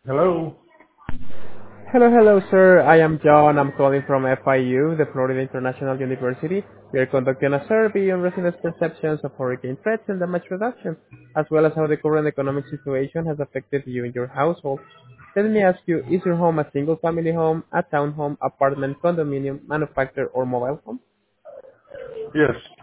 Hello. Hello, hello, sir. I am John. I'm calling from FIU, the Florida International University. We are conducting a survey on residents' perceptions of hurricane threats and damage reduction, as well as how the current economic situation has affected you and your household. Let me ask you, is your home a single-family home, a townhome, apartment, condominium, manufactured, or mobile home? Yes.